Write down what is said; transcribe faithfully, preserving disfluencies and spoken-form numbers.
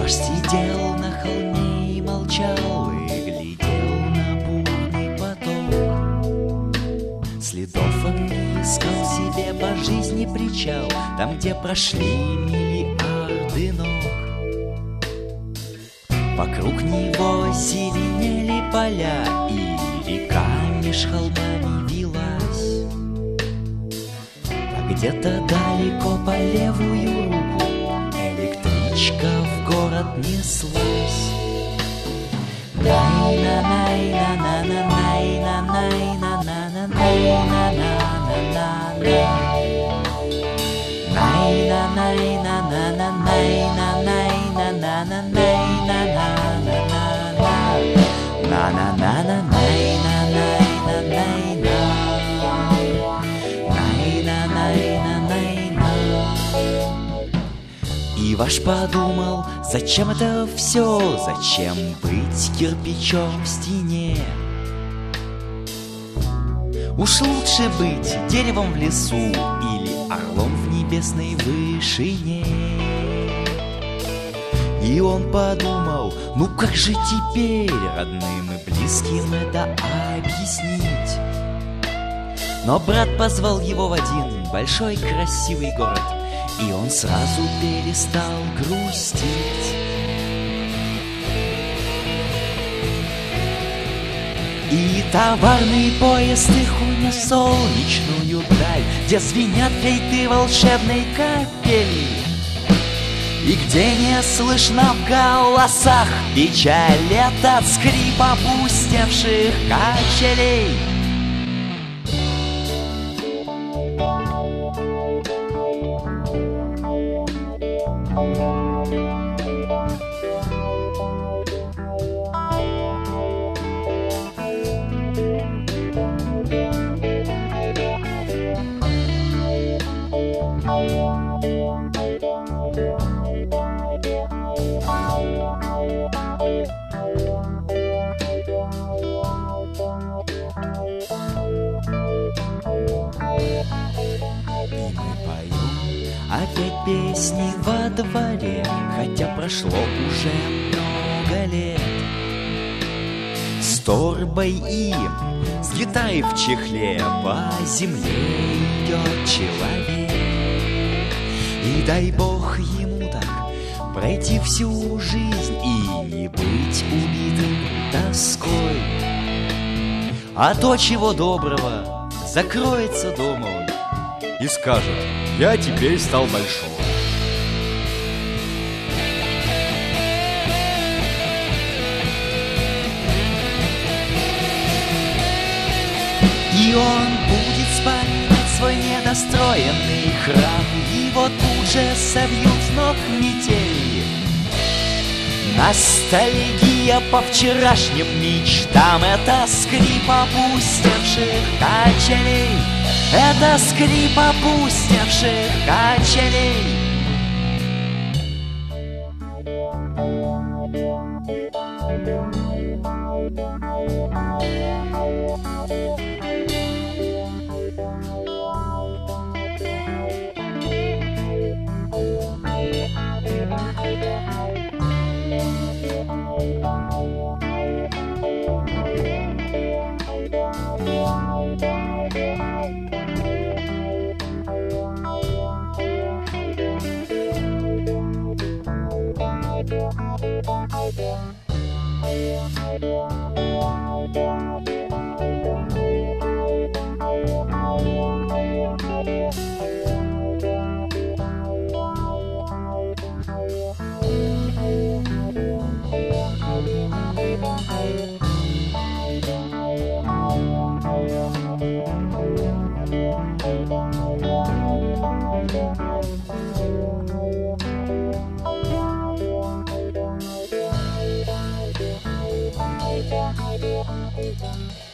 Вождь сидел на холме и молчал, и глядел на бурный поток. Следов он не искал себе по жизни причал, там, где прошли миллиарды ног. Вокруг него зеленели поля, и река меж холмами вилась. А где-то далеко по левую руку электричка в город неслась. И ваш подумал, зачем это все, зачем быть кирпичом в стене? Уж лучше быть деревом в лесу или орлом в небесной вышине. И он подумал, ну как же теперь родным и близким это объяснить? Но брат позвал его в один большой красивый город, и он сразу перестал грустить. И товарный поезд их унес в солнечную даль, где звенят флейты волшебной капели, и где не слышно в голосах печаль от скрипа опустевших качелей. Опять песни во дворе, хотя прошло уже много лет. С торбой и с гитарой в чехле по земле идет человек. И дай Бог ему так пройти всю жизнь и не быть убитым тоской. А то, чего доброго, закроется дома он и скажет: я теперь стал большой. И он будет вспоминать свой недостроенный храм, его тут же собьют с ног метели. Ностальгия по вчерашним мечтам — это скрип опустевших качелей. Это скрип опустевших качелей. Thank you.